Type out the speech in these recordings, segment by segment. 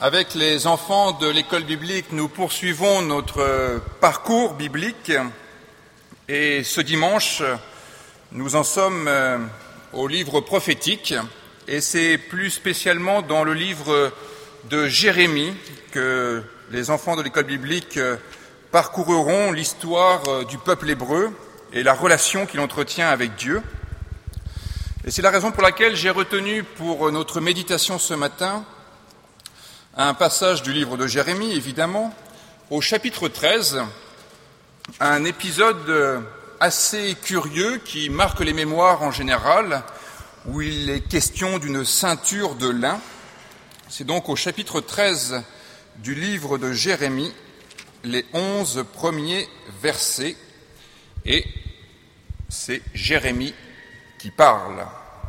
Avec les enfants de l'école biblique, nous poursuivons notre parcours biblique et ce dimanche, nous en sommes au livre prophétique et c'est plus spécialement dans le livre de Jérémie que les enfants de l'école biblique parcourront l'histoire du peuple hébreu et la relation qu'il entretient avec Dieu. Et c'est la raison pour laquelle j'ai retenu pour notre méditation ce matin un passage du livre de Jérémie, évidemment, au chapitre 13, un épisode assez curieux qui marque les mémoires en général, où il est question d'une ceinture de lin. C'est donc au chapitre 13 du livre de Jérémie, les 11 premiers versets, et c'est Jérémie qui parle.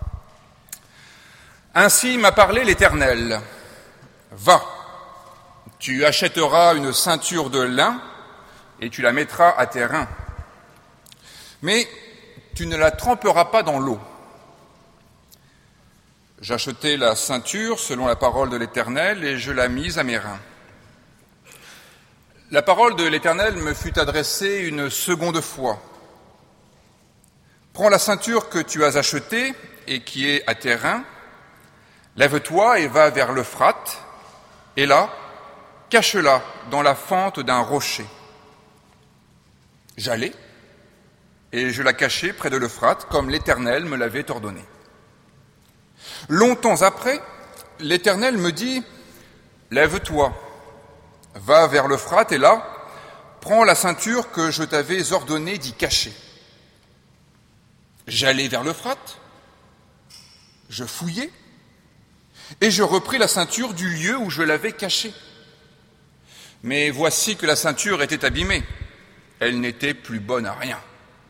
« Ainsi m'a parlé l'Éternel. Va, tu achèteras une ceinture de lin et tu la mettras à tes reins. Mais tu ne la tremperas pas dans l'eau. J'achetai la ceinture selon la parole de l'Éternel et je la mis à mes reins. La parole de l'Éternel me fut adressée une seconde fois. Prends la ceinture que tu as achetée et qui est à tes reins, lève-toi et va vers l'Euphrate, et là, cache-la dans la fente d'un rocher. J'allai, et je la cachai près de l'Euphrate, comme l'Éternel me l'avait ordonné. Longtemps après, l'Éternel me dit, « Lève-toi, va vers l'Euphrate, et là, prends la ceinture que je t'avais ordonné d'y cacher. » J'allai vers l'Euphrate, je fouillai, et je repris la ceinture du lieu où je l'avais cachée. Mais voici que la ceinture était abîmée. Elle n'était plus bonne à rien.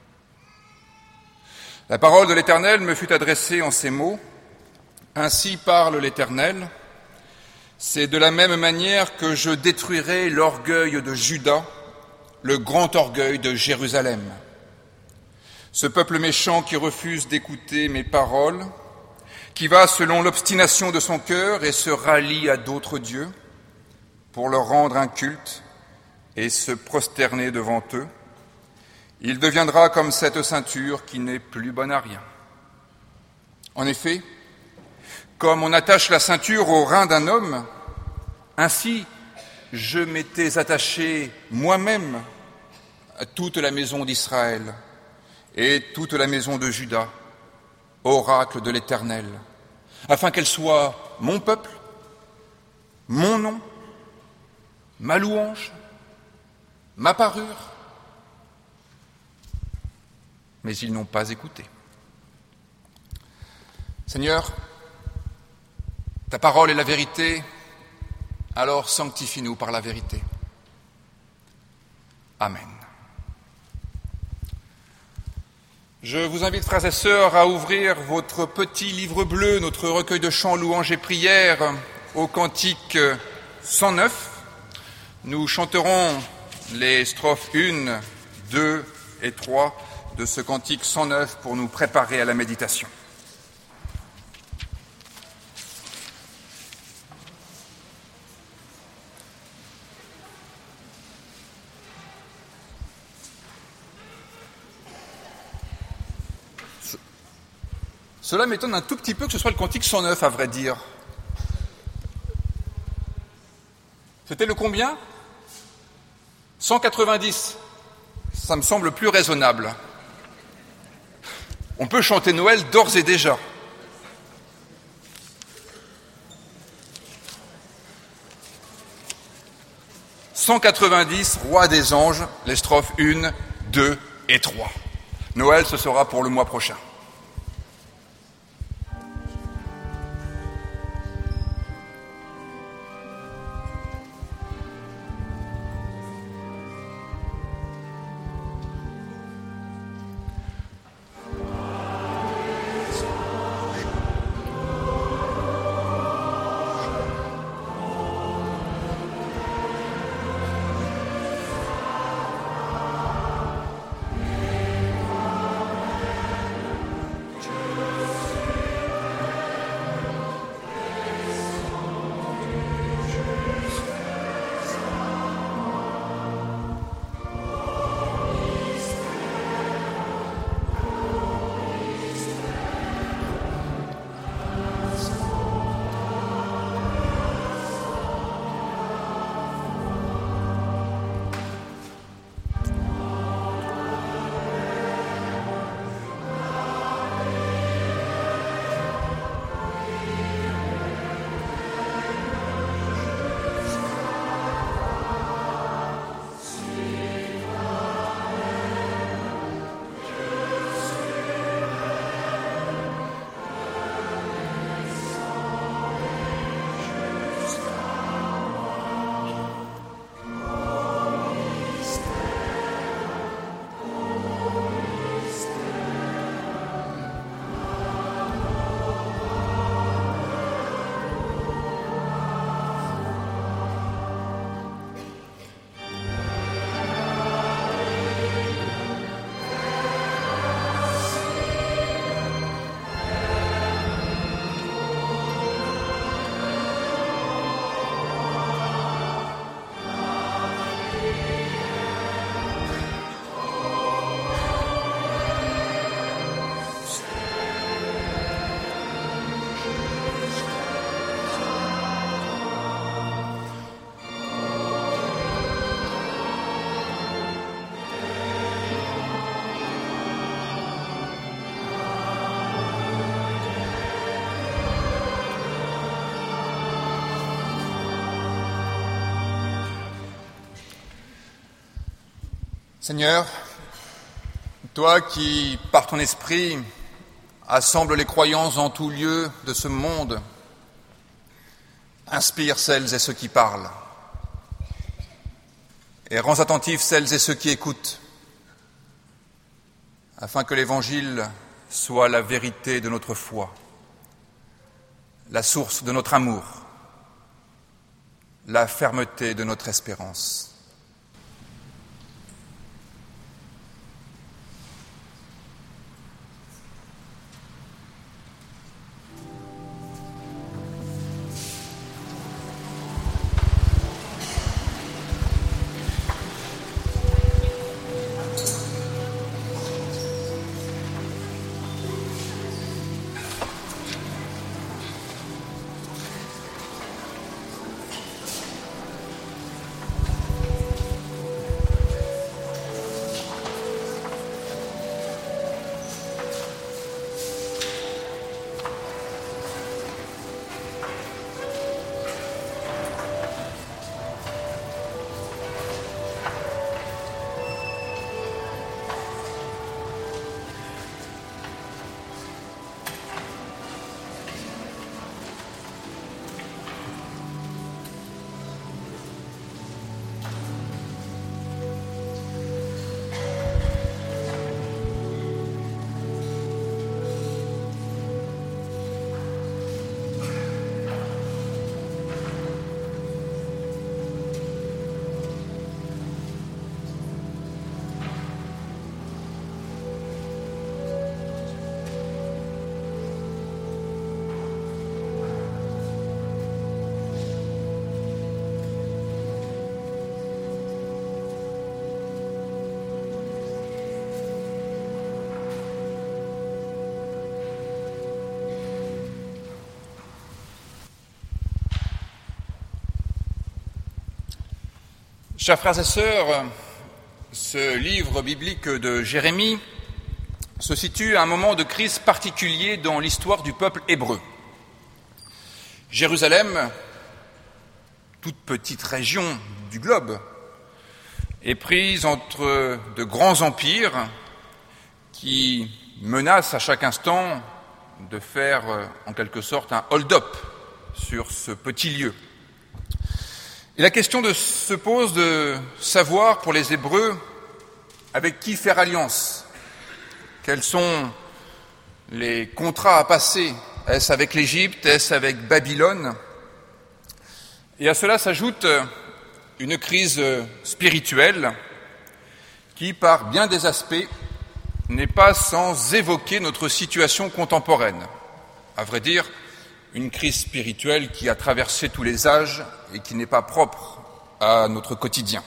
La parole de l'Éternel me fut adressée en ces mots. Ainsi parle l'Éternel. C'est de la même manière que je détruirai l'orgueil de Juda, le grand orgueil de Jérusalem. Ce peuple méchant qui refuse d'écouter mes paroles, qui va selon l'obstination de son cœur et se rallie à d'autres dieux pour leur rendre un culte et se prosterner devant eux, il deviendra comme cette ceinture qui n'est plus bonne à rien. En effet, comme on attache la ceinture au rein d'un homme, ainsi je m'étais attaché moi-même à toute la maison d'Israël et toute la maison de Juda, oracle de l'Éternel, afin qu'elle soit mon peuple, mon nom, ma louange, ma parure. Mais ils n'ont pas écouté. Seigneur, ta parole est la vérité, alors sanctifie-nous par la vérité. Amen. Je vous invite, frères et sœurs, à ouvrir votre petit livre bleu, notre recueil de chants, louanges et prières, au cantique 109. Nous chanterons les strophes 1, 2 et 3 de ce cantique 109 pour nous préparer à la méditation. Cela m'étonne un tout petit peu que ce soit le cantique 109, à vrai dire. C'était le combien ? 190. Ça me semble plus raisonnable. On peut chanter Noël d'ores et déjà. « 190, Roi des anges », les strophes 1, 2 et 3. Noël, ce sera pour le mois prochain. Seigneur, toi qui, par ton esprit, assembles les croyants en tout lieu de ce monde, inspire celles et ceux qui parlent et rends attentifs celles et ceux qui écoutent, afin que l'Évangile soit la vérité de notre foi, la source de notre amour, la fermeté de notre espérance. Chers frères et sœurs, ce livre biblique de Jérémie se situe à un moment de crise particulier dans l'histoire du peuple hébreu. Jérusalem, toute petite région du globe, est prise entre de grands empires qui menacent à chaque instant de faire en quelque sorte un hold-up sur ce petit lieu. Et la question se pose de savoir pour les Hébreux avec qui faire alliance. Quels sont les contrats à passer? Est-ce avec l'Égypte? Est-ce avec Babylone? Et à cela s'ajoute une crise spirituelle qui, par bien des aspects, n'est pas sans évoquer notre situation contemporaine. À vrai dire, une crise spirituelle qui a traversé tous les âges et qui n'est pas propre à notre quotidien.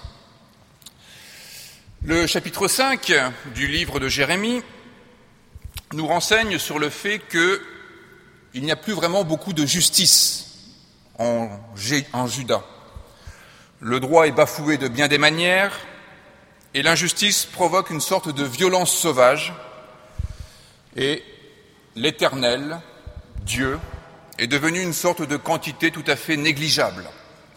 Le chapitre 5 du livre de Jérémie nous renseigne sur le fait qu'il n'y a plus vraiment beaucoup de justice en Juda. Le droit est bafoué de bien des manières et l'injustice provoque une sorte de violence sauvage et l'Éternel, Dieu, est devenu une sorte de quantité tout à fait négligeable.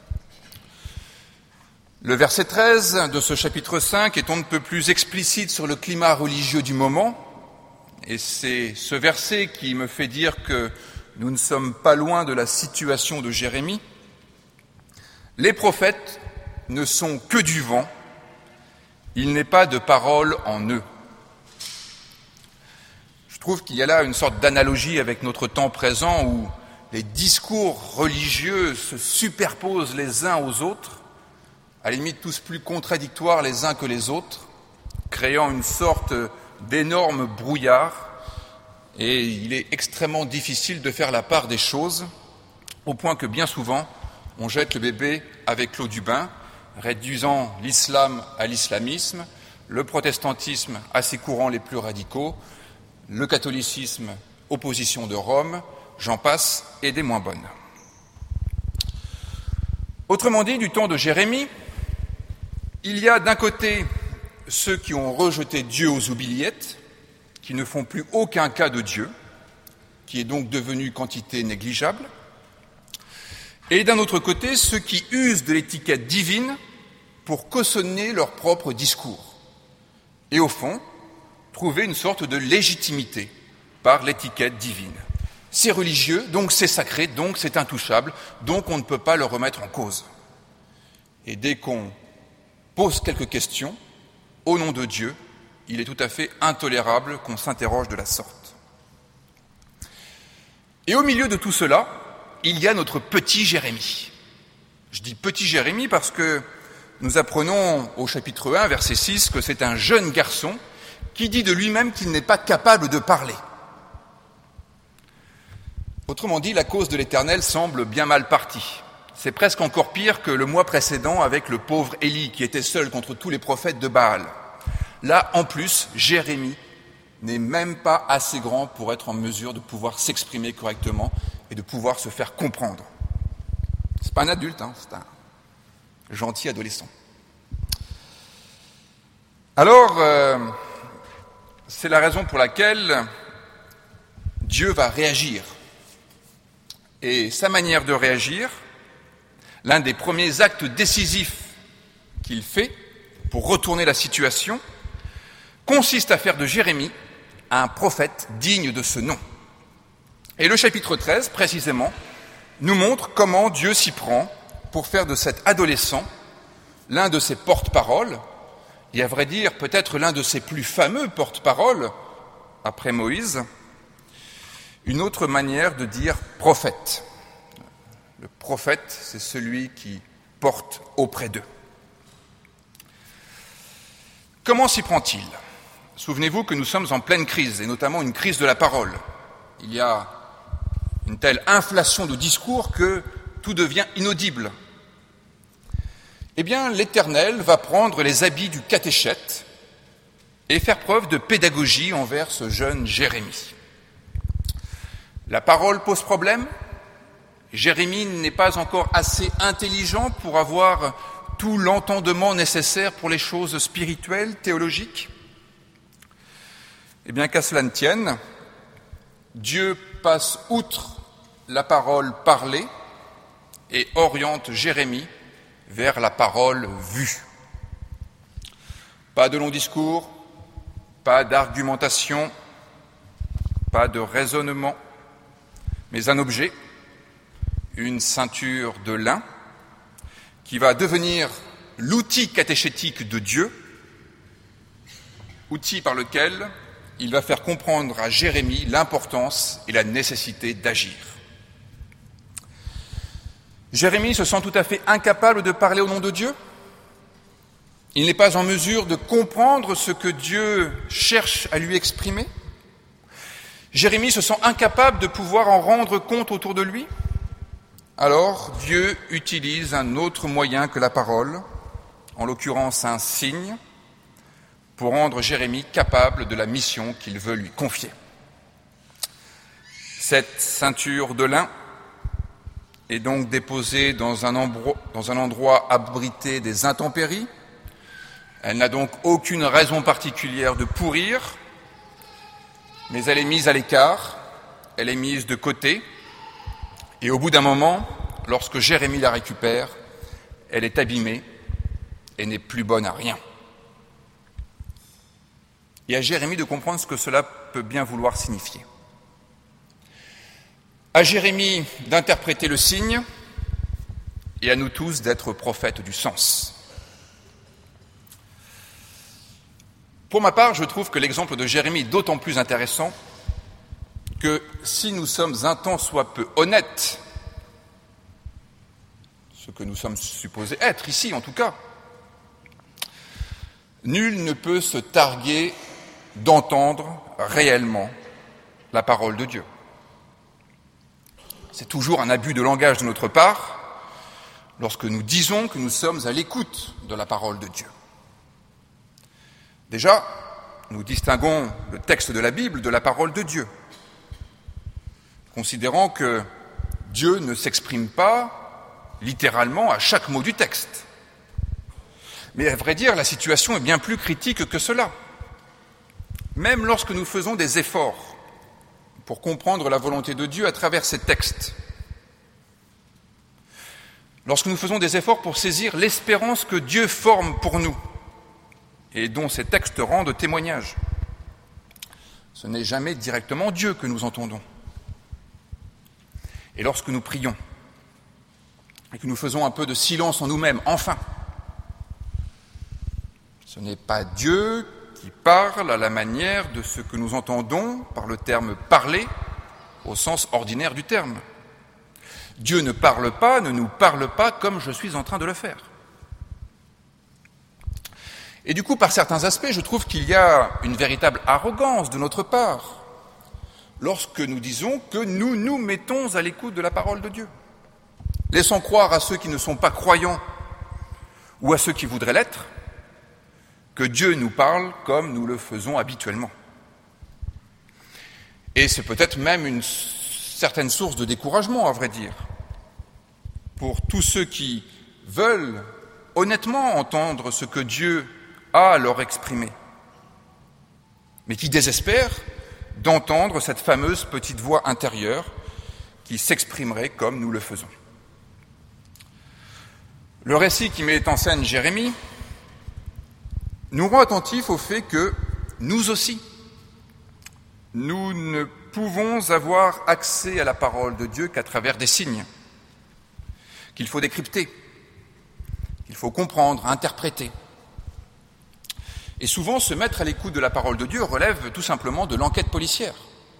Le verset 13 de ce chapitre 5 est on ne peut plus explicite sur le climat religieux du moment, et c'est ce verset qui me fait dire que nous ne sommes pas loin de la situation de Jérémie. Les prophètes ne sont que du vent, il n'est pas de parole en eux. Je trouve qu'il y a là une sorte d'analogie avec notre temps présent où les discours religieux se superposent les uns aux autres, à la limite tous plus contradictoires les uns que les autres, créant une sorte d'énorme brouillard, et il est extrêmement difficile de faire la part des choses, au point que bien souvent, on jette le bébé avec l'eau du bain, réduisant l'islam à l'islamisme, le protestantisme à ses courants les plus radicaux, le catholicisme aux positions de Rome, j'en passe, et des moins bonnes. Autrement dit, du temps de Jérémie, il y a d'un côté ceux qui ont rejeté Dieu aux oubliettes, qui ne font plus aucun cas de Dieu, qui est donc devenu quantité négligeable, et d'un autre côté ceux qui usent de l'étiquette divine pour cautionner leur propre discours. et au fond, trouver une sorte de légitimité par l'étiquette divine. C'est religieux, donc c'est sacré, donc c'est intouchable, donc on ne peut pas le remettre en cause. Et dès qu'on pose quelques questions, au nom de Dieu, il est tout à fait intolérable qu'on s'interroge de la sorte. Et au milieu de tout cela, il y a notre petit Jérémie. Je dis petit Jérémie parce que nous apprenons au chapitre 1, verset 6, que c'est un jeune garçon qui dit de lui-même qu'il n'est pas capable de parler. Autrement dit, la cause de l'Éternel semble bien mal partie. C'est presque encore pire que le mois précédent avec le pauvre Élie qui était seul contre tous les prophètes de Baal. Là, en plus, Jérémie n'est même pas assez grand pour être en mesure de pouvoir s'exprimer correctement et de pouvoir se faire comprendre. C'est pas un adulte, c'est un gentil adolescent. Alors, c'est la raison pour laquelle Dieu va réagir. Et sa manière de réagir, l'un des premiers actes décisifs qu'il fait pour retourner la situation, consiste à faire de Jérémie un prophète digne de ce nom. Et le chapitre 13, précisément, nous montre comment Dieu s'y prend pour faire de cet adolescent l'un de ses porte-paroles, et à vrai dire peut-être l'un de ses plus fameux porte-paroles, après Moïse, une autre manière de dire prophète. Le prophète, c'est celui qui porte auprès d'eux. Comment s'y prend-il ? Souvenez-vous que nous sommes en pleine crise, et notamment une crise de la parole. Il y a une telle inflation de discours que tout devient inaudible. Eh bien, l'Éternel va prendre les habits du catéchète et faire preuve de pédagogie envers ce jeune Jérémie. La parole pose problème. Jérémie n'est pas encore assez intelligent pour avoir tout l'entendement nécessaire pour les choses spirituelles, théologiques. Eh bien, qu'à cela ne tienne, Dieu passe outre la parole parlée et oriente Jérémie vers la parole vue. Pas de long discours, pas d'argumentation, pas de raisonnement, mais un objet, une ceinture de lin, qui va devenir l'outil catéchétique de Dieu, outil par lequel il va faire comprendre à Jérémie l'importance et la nécessité d'agir. Jérémie se sent tout à fait incapable de parler au nom de Dieu. Il n'est pas en mesure de comprendre ce que Dieu cherche à lui exprimer. Jérémie se sent incapable de pouvoir en rendre compte autour de lui. Alors Dieu utilise un autre moyen que la parole, en l'occurrence un signe, pour rendre Jérémie capable de la mission qu'il veut lui confier. Cette ceinture de lin est donc déposée dans un endroit abrité des intempéries. Elle n'a donc aucune raison particulière de pourrir, mais elle est mise à l'écart, elle est mise de côté, et au bout d'un moment, lorsque Jérémie la récupère, elle est abîmée et n'est plus bonne à rien. Et à Jérémie de comprendre ce que cela peut bien vouloir signifier. À Jérémie d'interpréter le signe, et à nous tous d'être prophètes du sens. Pour ma part, je trouve que l'exemple de Jérémie est d'autant plus intéressant que si nous sommes un tant soit peu honnêtes, ce que nous sommes supposés être ici en tout cas, nul ne peut se targuer d'entendre réellement la parole de Dieu. C'est toujours un abus de langage de notre part lorsque nous disons que nous sommes à l'écoute de la parole de Dieu. Déjà, nous distinguons le texte de la Bible de la parole de Dieu, considérant que Dieu ne s'exprime pas littéralement à chaque mot du texte. Mais à vrai dire, la situation est bien plus critique que cela. Même lorsque nous faisons des efforts pour comprendre la volonté de Dieu à travers ces textes, lorsque nous faisons des efforts pour saisir l'espérance que Dieu forme pour nous, et dont ces textes rendent témoignage. Ce n'est jamais directement Dieu que nous entendons. Et lorsque nous prions, et que nous faisons un peu de silence en nous-mêmes, enfin, ce n'est pas Dieu qui parle à la manière de ce que nous entendons par le terme « parler » au sens ordinaire du terme. Dieu ne parle pas, ne nous parle pas comme je suis en train de le faire. Et du coup, par certains aspects, je trouve qu'il y a une véritable arrogance de notre part lorsque nous disons que nous nous mettons à l'écoute de la parole de Dieu. Laissons croire à ceux qui ne sont pas croyants ou à ceux qui voudraient l'être que Dieu nous parle comme nous le faisons habituellement. Et c'est peut-être même une certaine source de découragement, à vrai dire, pour tous ceux qui veulent honnêtement entendre ce que Dieu a à leur exprimer, mais qui désespèrent d'entendre cette fameuse petite voix intérieure qui s'exprimerait comme nous le faisons. Le récit qui met en scène Jérémie nous rend attentifs au fait que nous aussi, nous ne pouvons avoir accès à la parole de Dieu qu'à travers des signes, qu'il faut décrypter, qu'il faut comprendre, interpréter. Et souvent, se mettre à l'écoute de la parole de Dieu relève tout simplement de l'enquête policière.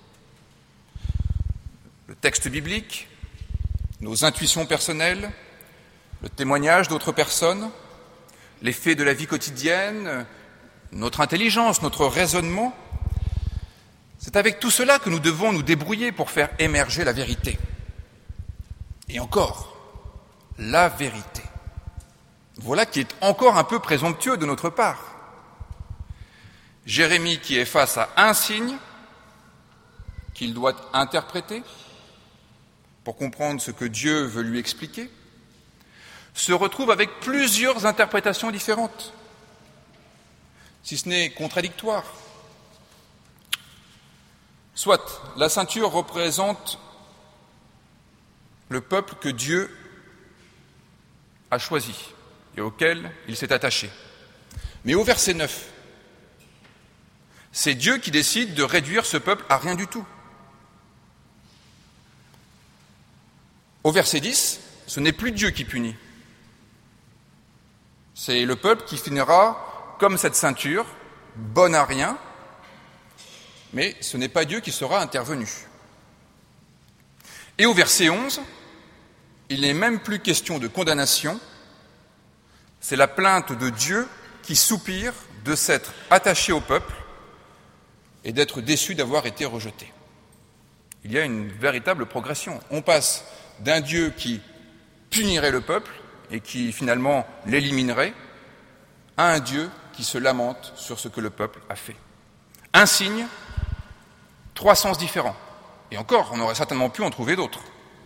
Le texte biblique, nos intuitions personnelles, le témoignage d'autres personnes, les faits de la vie quotidienne, notre intelligence, notre raisonnement, c'est avec tout cela que nous devons nous débrouiller pour faire émerger la vérité. Et encore, la vérité. Voilà qui est encore un peu présomptueux de notre part. Jérémie, qui est face à un signe qu'il doit interpréter pour comprendre ce que Dieu veut lui expliquer, se retrouve avec plusieurs interprétations différentes, si ce n'est contradictoires. Soit la ceinture représente le peuple que Dieu a choisi et auquel il s'est attaché. Mais au verset 9, c'est Dieu qui décide de réduire ce peuple à rien du tout. Au verset 10, ce n'est plus Dieu qui punit. C'est le peuple qui finira comme cette ceinture, bonne à rien, mais ce n'est pas Dieu qui sera intervenu. Et au verset 11, il n'est même plus question de condamnation, c'est la plainte de Dieu qui soupire de s'être attaché au peuple et d'être déçu d'avoir été rejeté. Il y a une véritable progression. On passe d'un Dieu qui punirait le peuple et qui finalement l'éliminerait, à un Dieu qui se lamente sur ce que le peuple a fait. Un signe, 3 sens différents. Et encore, on aurait certainement pu en trouver d'autres.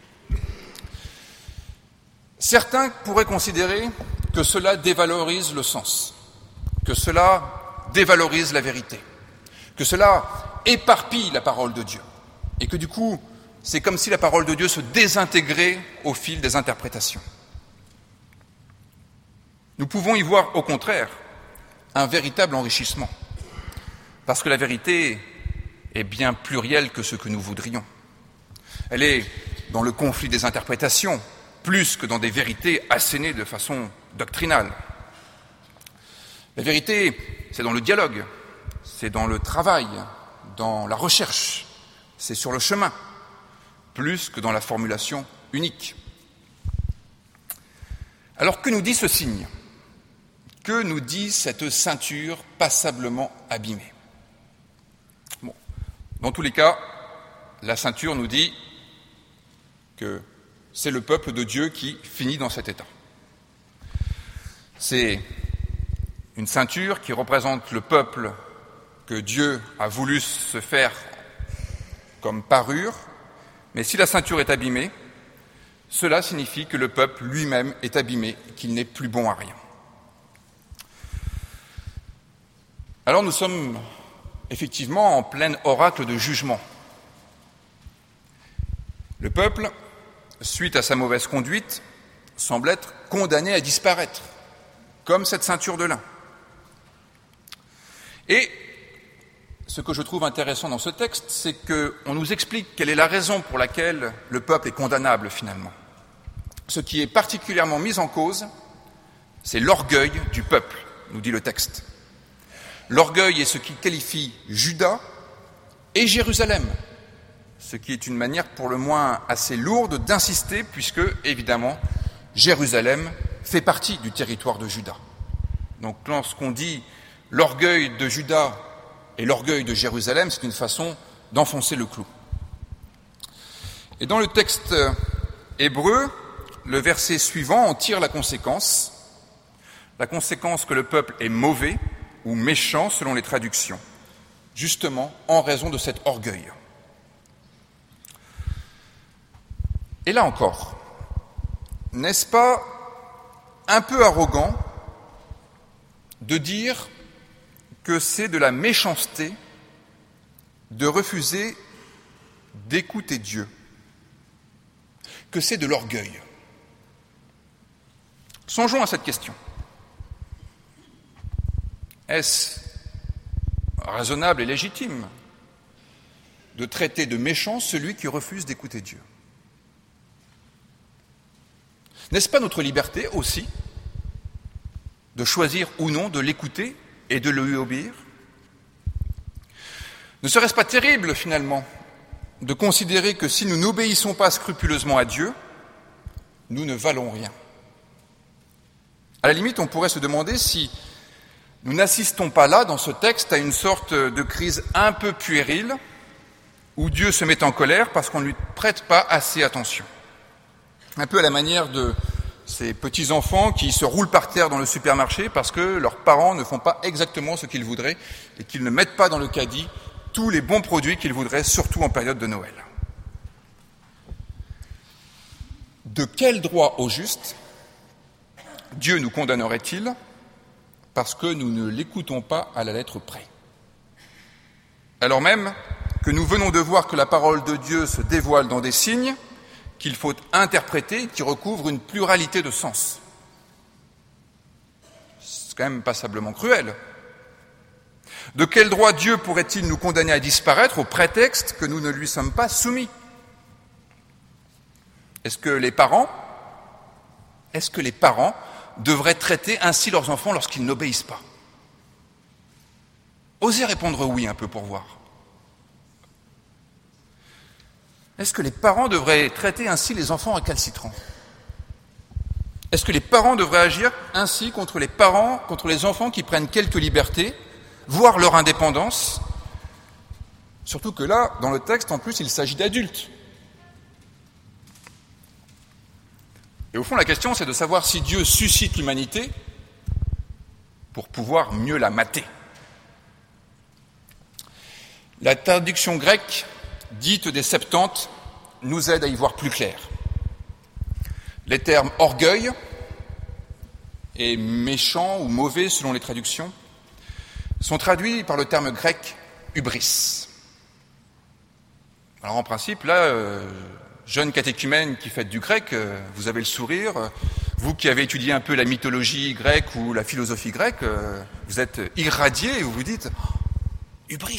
Certains pourraient considérer que cela dévalorise le sens, que cela dévalorise la vérité, que cela éparpille la parole de Dieu, et que du coup, c'est comme si la parole de Dieu se désintégrait au fil des interprétations. Nous pouvons y voir, au contraire, un véritable enrichissement, parce que la vérité est bien plurielle que ce que nous voudrions. Elle est dans le conflit des interprétations, plus que dans des vérités assénées de façon doctrinale. La vérité, c'est dans le dialogue, c'est dans le travail, dans la recherche, c'est sur le chemin, plus que dans la formulation unique. Alors que nous dit ce signe ? Que nous dit cette ceinture passablement abîmée ? Bon, dans tous les cas, la ceinture nous dit que c'est le peuple de Dieu qui finit dans cet état. C'est une ceinture qui représente le peuple que Dieu a voulu se faire comme parure, mais si la ceinture est abîmée, cela signifie que le peuple lui-même est abîmé, qu'il n'est plus bon à rien. Alors nous sommes effectivement en plein oracle de jugement. Le peuple, suite à sa mauvaise conduite, semble être condamné à disparaître, comme cette ceinture de lin. Et ce que je trouve intéressant dans ce texte, c'est qu'on nous explique quelle est la raison pour laquelle le peuple est condamnable finalement. Ce qui est particulièrement mis en cause, c'est l'orgueil du peuple, nous dit le texte. L'orgueil est ce qui qualifie Juda et Jérusalem, ce qui est une manière pour le moins assez lourde d'insister, puisque, évidemment, Jérusalem fait partie du territoire de Juda. Donc lorsqu'on dit l'orgueil de Juda et l'orgueil de Jérusalem, c'est une façon d'enfoncer le clou. Et dans le texte hébreu, le verset suivant en tire la conséquence que le peuple est mauvais ou méchant selon les traductions, justement en raison de cet orgueil. Et là encore, n'est-ce pas un peu arrogant de dire que c'est de la méchanceté de refuser d'écouter Dieu, que c'est de l'orgueil? Songeons à cette question. Est-ce raisonnable et légitime de traiter de méchant celui qui refuse d'écouter Dieu? N'est-ce pas notre liberté aussi de choisir ou non de l'écouter et de lui obéir? Ne serait-ce pas terrible finalement de considérer que si nous n'obéissons pas scrupuleusement à Dieu, nous ne valons rien? À la limite, on pourrait se demander si nous n'assistons pas là, dans ce texte, à une sorte de crise un peu puérile, où Dieu se met en colère parce qu'on ne lui prête pas assez attention. Un peu à la manière de ces petits-enfants qui se roulent par terre dans le supermarché parce que leurs parents ne font pas exactement ce qu'ils voudraient et qu'ils ne mettent pas dans le caddie tous les bons produits qu'ils voudraient, surtout en période de Noël. De quel droit au juste Dieu nous condamnerait-il parce que nous ne l'écoutons pas à la lettre près? Alors même que nous venons de voir que la parole de Dieu se dévoile dans des signes qu'il faut interpréter, qui recouvrent une pluralité de sens. C'est quand même passablement cruel. De quel droit Dieu pourrait-il nous condamner à disparaître au prétexte que nous ne lui sommes pas soumis? Est-ce que les parents devraient traiter ainsi leurs enfants lorsqu'ils n'obéissent pas? Osez répondre oui un peu pour voir. Est-ce que les parents devraient traiter ainsi les enfants récalcitrants? Est-ce que les parents devraient agir ainsi contre les enfants qui prennent quelques libertés, voire leur indépendance? Surtout que là, dans le texte, en plus, il s'agit d'adultes. Et au fond, la question, c'est de savoir si Dieu suscite l'humanité pour pouvoir mieux la mater. La traduction grecque dite des Septante nous aide à y voir plus clair. Les termes orgueil et méchant ou mauvais selon les traductions sont traduits par le terme grec hubris. Alors en principe, là, jeune catéchumène qui faites du grec, vous avez le sourire. Vous qui avez étudié un peu la mythologie grecque ou la philosophie grecque, vous êtes irradié et vous vous dites « hubris ».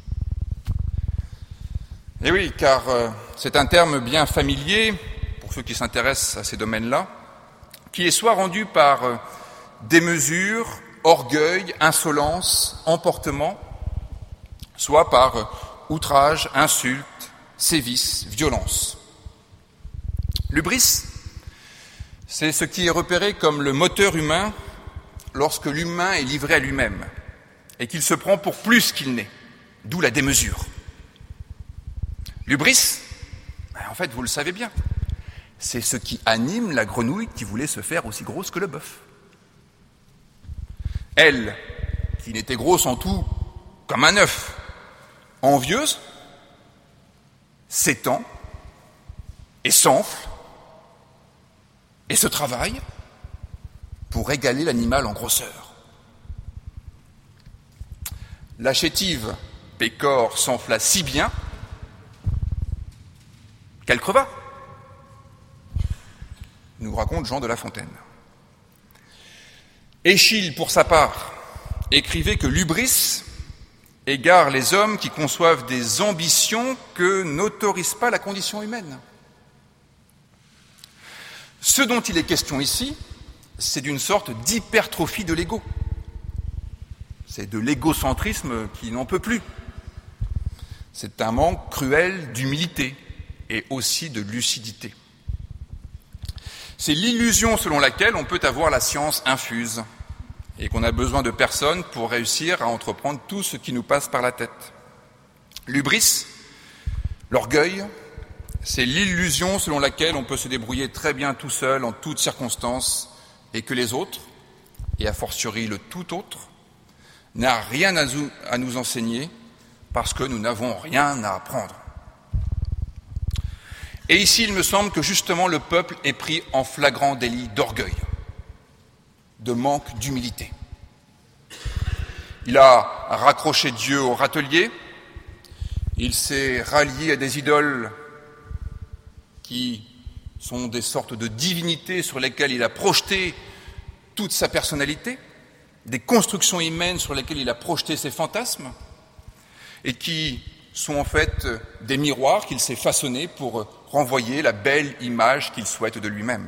Et oui, car c'est un terme bien familier, pour ceux qui s'intéressent à ces domaines-là, qui est soit rendu par démesure, orgueil, insolence, emportement, soit par outrage, insulte, sévice, violence. L'hubris, c'est ce qui est repéré comme le moteur humain lorsque l'humain est livré à lui-même et qu'il se prend pour plus qu'il n'est, d'où la démesure. L'hubris, en fait, vous le savez bien, c'est ce qui anime la grenouille qui voulait se faire aussi grosse que le bœuf. Elle, qui n'était grosse en tout comme un œuf, envieuse, s'étend et s'enfle et se travaille pour égaler l'animal en grosseur. La chétive pécore s'enfla si bien qu'elle creva, nous raconte Jean de La Fontaine. Échille, pour sa part, écrivait que l'hubris égare les hommes qui conçoivent des ambitions que n'autorise pas la condition humaine. Ce dont il est question ici, c'est d'une sorte d'hypertrophie de l'ego. C'est de l'égocentrisme qui n'en peut plus. C'est un manque cruel d'humilité et aussi de lucidité. C'est l'illusion selon laquelle on peut avoir la science infuse et qu'on a besoin de personne pour réussir à entreprendre tout ce qui nous passe par la tête. L'hubris, l'orgueil, c'est l'illusion selon laquelle on peut se débrouiller très bien tout seul en toutes circonstances et que les autres, et a fortiori le tout autre, n'a rien à nous enseigner parce que nous n'avons rien à apprendre. Et ici, il me semble que justement le peuple est pris en flagrant délit d'orgueil, de manque d'humilité. Il a raccroché Dieu au râtelier, il s'est rallié à des idoles qui sont des sortes de divinités sur lesquelles il a projeté toute sa personnalité, des constructions humaines sur lesquelles il a projeté ses fantasmes, et qui sont en fait des miroirs qu'il s'est façonnés pour renvoyer la belle image qu'il souhaite de lui-même.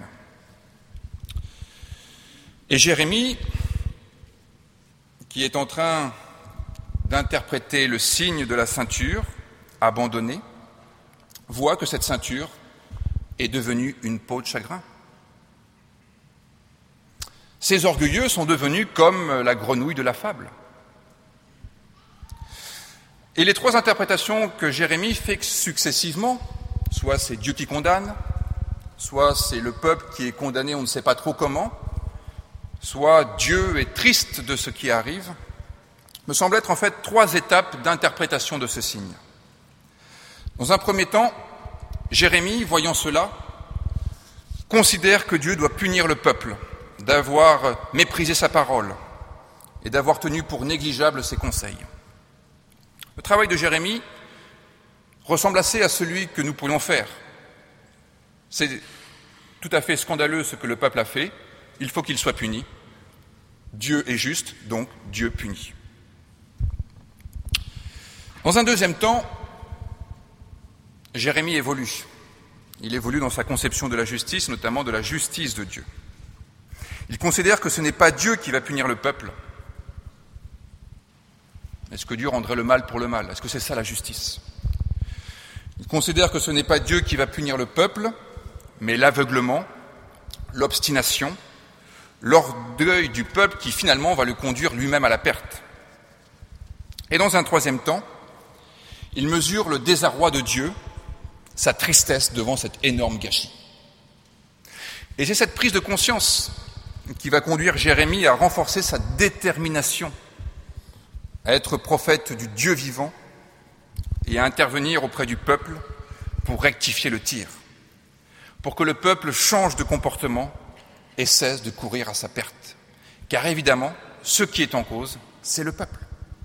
Et Jérémie, qui est en train d'interpréter le signe de la ceinture abandonnée, voit que cette ceinture est devenue une peau de chagrin. Ces orgueilleux sont devenus comme la grenouille de la fable. Et les trois interprétations que Jérémie fait successivement, soit c'est Dieu qui condamne, soit c'est le peuple qui est condamné on ne sait pas trop comment, soit Dieu est triste de ce qui arrive, me semblent être en fait trois étapes d'interprétation de ce signe. Dans un premier temps, Jérémie, voyant cela, considère que Dieu doit punir le peuple d'avoir méprisé sa parole et d'avoir tenu pour négligeables ses conseils. Le travail de Jérémie ressemble assez à celui que nous pourrions faire. C'est tout à fait scandaleux ce que le peuple a fait, il faut qu'il soit puni. Dieu est juste, donc Dieu punit. Dans un deuxième temps, Jérémie évolue. Il évolue dans sa conception de la justice, notamment de la justice de Dieu. Il considère que ce n'est pas Dieu qui va punir le peuple. Est-ce que Dieu rendrait le mal pour le mal? Est-ce que c'est ça la justice? Il considère que ce n'est pas Dieu qui va punir le peuple, mais l'aveuglement, l'obstination, l'orgueil du peuple qui finalement va le conduire lui-même à la perte. Et dans un troisième temps, il mesure le désarroi de Dieu, sa tristesse devant cet énorme gâchis. Et c'est cette prise de conscience qui va conduire Jérémie à renforcer sa détermination à être prophète du Dieu vivant et à intervenir auprès du peuple pour rectifier le tir, pour que le peuple change de comportement et cesse de courir à sa perte. Car évidemment, ce qui est en cause, c'est le peuple.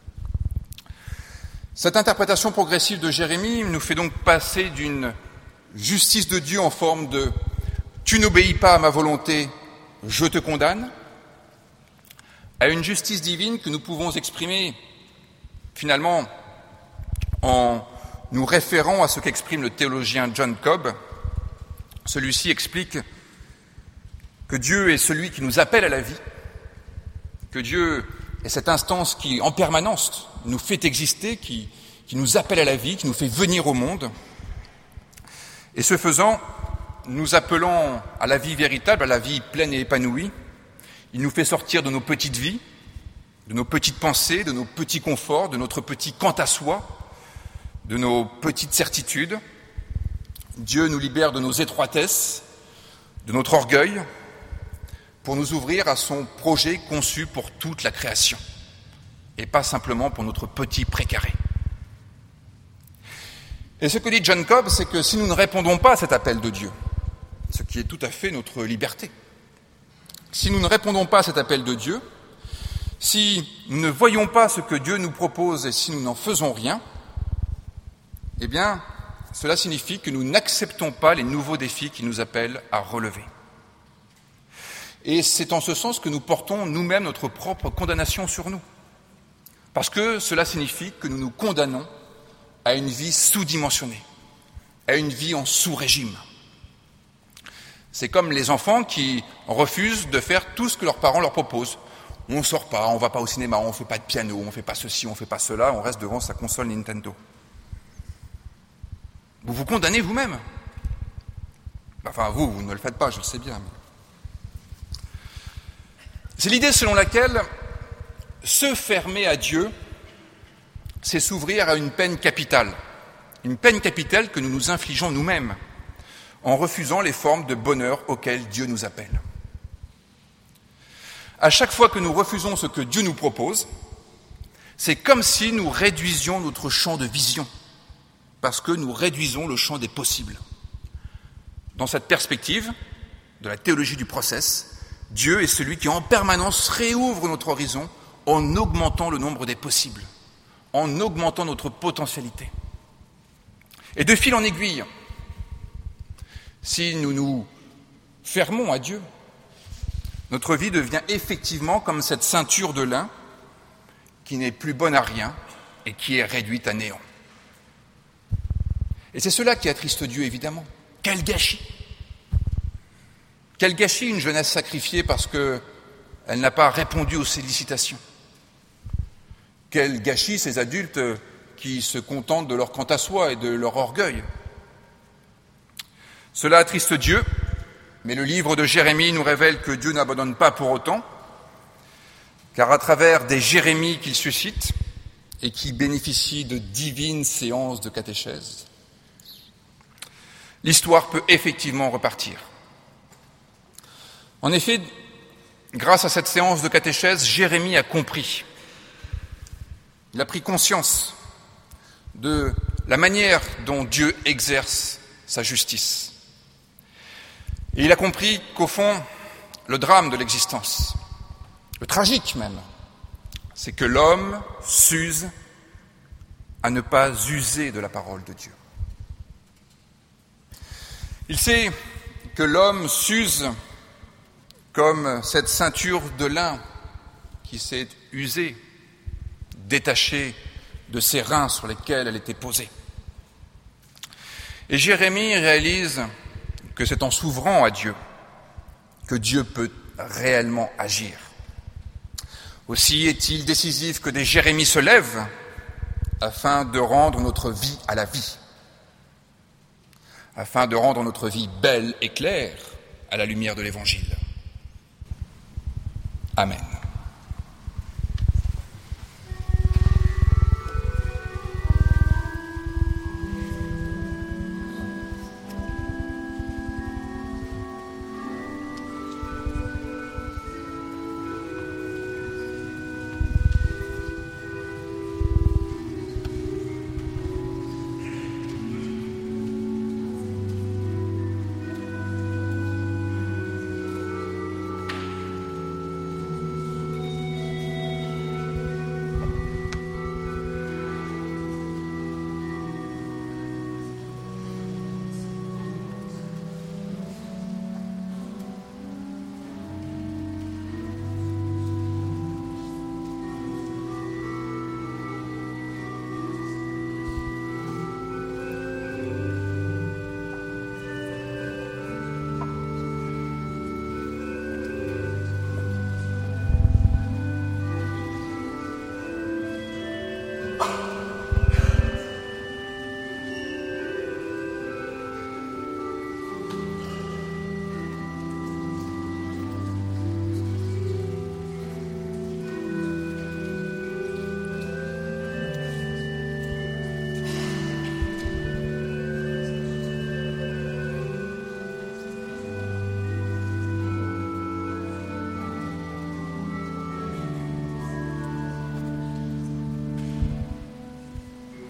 Cette interprétation progressive de Jérémie nous fait donc passer d'une justice de Dieu en forme de « tu n'obéis pas à ma volonté, je te condamne » à une justice divine que nous pouvons exprimer finalement en nous référant à ce qu'exprime le théologien John Cobb. Celui-ci explique que Dieu est celui qui nous appelle à la vie, que Dieu est cette instance qui, en permanence, nous fait exister, qui nous appelle à la vie, qui nous fait venir au monde. Et ce faisant, nous appelant à la vie véritable, à la vie pleine et épanouie, il nous fait sortir de nos petites vies, de nos petites pensées, de nos petits conforts, de notre petit quant à soi, de nos petites certitudes. Dieu nous libère de nos étroitesses, de notre orgueil, pour nous ouvrir à son projet conçu pour toute la création, et pas simplement pour notre petit précaré. Et ce que dit John Cobb, c'est que si nous ne répondons pas à cet appel de Dieu, ce qui est tout à fait notre liberté, si nous ne répondons pas à cet appel de Dieu, si nous ne voyons pas ce que Dieu nous propose et si nous n'en faisons rien, eh bien, cela signifie que nous n'acceptons pas les nouveaux défis qui nous appellent à relever. Et c'est en ce sens que nous portons nous-mêmes notre propre condamnation sur nous. Parce que cela signifie que nous nous condamnons à une vie sous-dimensionnée, à une vie en sous-régime. C'est comme les enfants qui refusent de faire tout ce que leurs parents leur proposent. On ne sort pas, on ne va pas au cinéma, on ne fait pas de piano, on ne fait pas ceci, on ne fait pas cela, on reste devant sa console Nintendo. Vous vous condamnez vous-même. Enfin, vous ne le faites pas, je le sais bien. C'est l'idée selon laquelle se fermer à Dieu, c'est s'ouvrir à une peine capitale. Une peine capitale que nous nous infligeons nous-mêmes, en refusant les formes de bonheur auxquelles Dieu nous appelle. À chaque fois que nous refusons ce que Dieu nous propose, c'est comme si nous réduisions notre champ de vision, parce que nous réduisons le champ des possibles. Dans cette perspective de la théologie du process, Dieu est celui qui en permanence réouvre notre horizon en augmentant le nombre des possibles, en augmentant notre potentialité. Et de fil en aiguille, si nous nous fermons à Dieu, notre vie devient effectivement comme cette ceinture de lin qui n'est plus bonne à rien et qui est réduite à néant. Et c'est cela qui attriste Dieu, évidemment. Quel gâchis! Quel gâchis une jeunesse sacrifiée parce qu'elle n'a pas répondu aux sollicitations. Quel gâchis ces adultes qui se contentent de leur quant à soi et de leur orgueil. Cela attriste Dieu, mais le livre de Jérémie nous révèle que Dieu n'abandonne pas pour autant, car à travers des Jérémies qu'il suscite et qui bénéficient de divines séances de catéchèse, l'histoire peut effectivement repartir. En effet, grâce à cette séance de catéchèse, Jérémie a compris. Il a pris conscience de la manière dont Dieu exerce sa justice. Et il a compris qu'au fond, le drame de l'existence, le tragique même, c'est que l'homme s'use à ne pas user de la parole de Dieu. Il sait que l'homme s'use comme cette ceinture de lin qui s'est usée, détachée de ses reins sur lesquels elle était posée. Et Jérémie réalise que c'est en s'ouvrant à Dieu que Dieu peut réellement agir. Aussi est-il décisif que des Jérémies se lèvent afin de rendre notre vie à la vie, afin de rendre notre vie belle et claire à la lumière de l'Évangile. Amen.